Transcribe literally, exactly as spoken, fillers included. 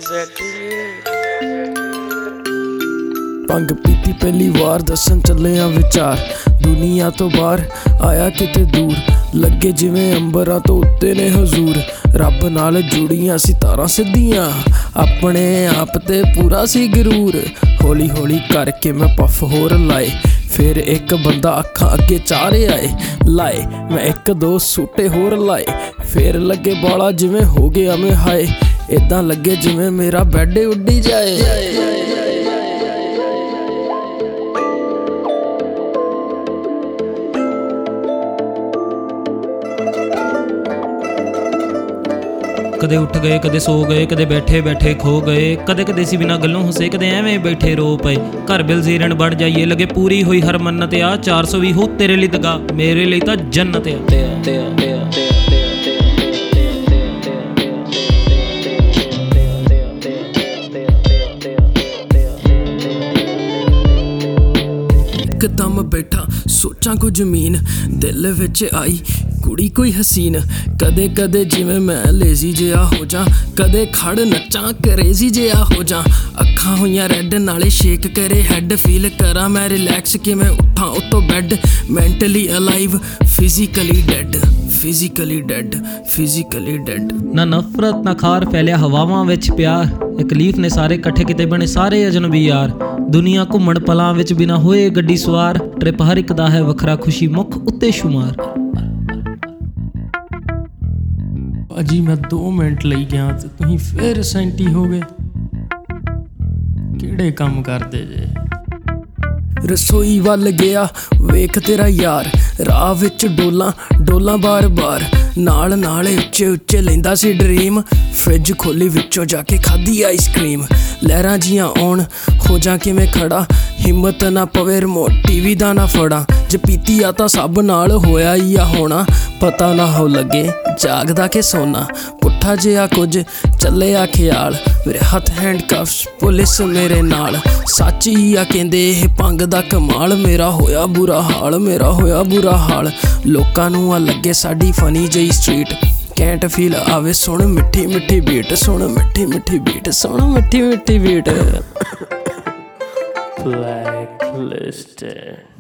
ਭੰਗ ਪੀਤੀ ਪਹਿਲੀ ਵਾਰ ਦੱਸਣ ਚੱਲੇ ਆ ਵਿਚਾਰ ਦੁਨੀਆ ਤੋਂ ਬਾਹਰ ਆਇਆ ਕਿਤੇ ਦੂਰ ਲੱਗੇ ਜਿਵੇਂ ਅੰਬਰਾਂ ਤੋਂ ਉੱਤੇ ਨੇ ਹਜ਼ੂਰ ਰੱਬ ਨਾਲ ਜੁੜੀਆਂ ਸਿਤਾਰਾਂ ਸਿੱਧੀਆਂ ਆਪਣੇ ਆਪ ਤੇ ਪੂਰਾ ਸੀ ਗਰੂਰ ਹੌਲੀ ਹੌਲੀ ਕਰਕੇ ਮੈਂ ਪੱਫ ਹੋਰ ਲਾਏ ਫਿਰ ਇੱਕ ਬੰਦਾ ਅੱਖਾਂ ਅੱਗੇ ਚਾਰੇ ਆਏ ਲਾਏ ਮੈਂ ਇੱਕ ਦੋ ਸੂਟੇ ਹੋਰ ਲਾਏ ਫਿਰ ਲੱਗੇ ਬਾਲਾ ਜਿਵੇਂ ਹੋ ਗਿਆ ਮੈਂ ਹਾਏ ਇੱਦਾਂ ਲੱਗੇ ਜਿਵੇਂ ਮੇਰਾ ਬੈੱਡ ਉੱਡੀ ਜਾਏ ਕਦੇ ਉੱਠ ਗਏ ਕਦੇ ਸੋ ਗਏ ਕਦੇ ਬੈਠੇ ਬੈਠੇ ਖੋ ਗਏ ਕਦੇ ਕਦੇ ਸੀ ਬਿਨਾਂ ਗੱਲੋਂ ਹੱਸੇ ਕਦੇ ਐਵੇਂ ਬੈਠੇ ਰੋ ਪਏ ਘਰ ਬਿਲ ਜ਼ੀਰਨ ਵੜ ਜਾਈਏ ਲੱਗੇ ਪੂਰੀ ਹੋਈ ਹਰ ਮੰਨਤ ਆ ਚਾਰ ਸੌ ਵੀ ਹੋ ਤੇਰੇ ਲਈ ਦਗਾ ਮੇਰੇ ਲਈ ਤਾਂ ਜੰਨਤ ਆ। ਇੱਕਦਮ ਬੈਠਾ ਸੋਚਾਂ ਕੁਝ ਜ਼ਮੀਨ ਦਿਲ ਵਿੱਚ ਆਈ ਕੁੜੀ ਕੋਈ ਹਸੀਨ ਕਦੇ ਕਦੇ ਜਿਵੇਂ ਮੈਂ ਲੇਜ਼ੀ ਜਿਹਾ ਹੋ ਜਾ ਕਦੇ ਖੜ ਨੱਚਾਂ ਕਰੇਜ਼ੀ ਜਿਹਾ ਹੋ ਜਾ ਅੱਖਾਂ ਹੋਈਆਂ ਰੈੱਡ ਨਾਲੇ ਸ਼ੇਕ ਕਰੇ ਹੈਡ ਫੀਲ ਕਰਾਂ ਮੈਂ ਰਿਲੈਕਸ ਕਿਵੇਂ ਉੱਠਾਂ ਉੱਤੋਂ bed mentally alive physically dead physically dead physically dead ਨਾ ਨਫ਼ਰਤ ਨਾ ਖਾਰ ਫੈਲਿਆ ਹਵਾਵਾਂ ਵਿੱਚ ਪਿਆਰ ਤਕਲੀਫ ਨੇ ਸਾਰੇ ਇਕੱਠੇ ਕਿਤੇ ਬਣੇ ਸਾਰੇ ਅਜਨਬੀ ਯਾਰ ਦੁਨੀਆ ਘੁੰਮਣ ਪਲਾਂ ਵਿੱਚ ਬਿਨਾ ਹੋਏ ਗੱਡੀ ਸਵਾਰ ਟ੍ਰਿਪ ਹਰ ਇੱਕ ਦਾ ਹੈ ਵੱਖਰਾ ਖੁਸ਼ੀ ਮੁੱਖ ਉੱਤੇ ਸ਼ੁਮਾਰ ਅਜੀ ਮੈਂ ਦੋ ਮਿੰਟ ਲਈ ਗਿਆ ਤੇ ਤੁਸੀਂ ਫਿਰ ਸੈਂਟੀ ਹੋ ਗਏ ਕਿਹੜੇ ਕੰਮ ਕਰਦੇ ਜੇ ਰਸੋਈ ਵੱਲ ਗਿਆ ਵੇਖ ਤੇਰਾ ਯਾਰ ਰਾਹ ਵਿੱਚ ਡੋਲਾਂ ਡੋਲਾਂ ਬਾਰ-ਬਾਰ ਨਾਲ ਨਾਲੇ ਉੱਚੇ ਉੱਚੇ ਲੈਂਦਾ ਸੀ ਡਰੀਮ ਫਰਿੱਜ ਖੋਲੀ ਵਿੱਚੋਂ ਜਾ ਕੇ ਖਾਧੀ ਆਈਸਕ੍ਰੀਮ ਲਹਿਰਾਂ ਜੀਆਂ ਆਉਣ ਹੋ ਜਾ ਕਿਵੇਂ ਖੜਾ ਹਿੰਮਤ ਨਾ ਪਵੇ ਰਿਮੋਟ ਟੀਵੀ ਦਾ ਨਾ ਫੜਾ ਜੇ ਪੀਤੀ ਆ ਤਾਂ ਸਭ ਨਾਲ ਹੋਇਆ ਹੀ ਆ ਹੋਣਾ ਪਤਾ ਨਾ ਹੋ ਲੱਗੇ ਜਾਗਦਾ ਕਿ ਸੋਨਾ ਪੁੱਠਾ ਜਿਹਾ ਕੁਝ ਚੱਲਿਆ ਖਿਆਲ ਮੇਰੇ ਹੱਥ ਹੈਂਡਕਫਸ ਪੁਲਿਸ ਮੇਰੇ ਨਾਲ ਸੱਚ ਹੀ ਆ ਕਹਿੰਦੇ ਇਹ ਭੰਗ ਦਾ ਕਮਾਲ ਮੇਰਾ ਹੋਇਆ ਬੁਰਾ ਹਾਲ ਮੇਰਾ ਹੋਇਆ ਬੁਰਾ ਹਾਲ ਲੋਕਾਂ ਨੂੰ ਆ ਲੱਗੇ ਸਾਡੀ ਫਨੀ ਜਿਹੀ ਸਟਰੀਟ ਕੈਂਟ ਫੀਲ ਆਵੇ ਸੁਣ ਮਿੱਠੀ ਮਿੱਠੀ ਬੀਟ ਸੁਣ ਮਿੱਠੀ ਮਿੱਠੀ ਬੀਟ ਸੁਣ ਮਿੱਠੀ ਮਿੱਠੀ ਬੀਟ ਬਲੈਕ ਲਿਸਟ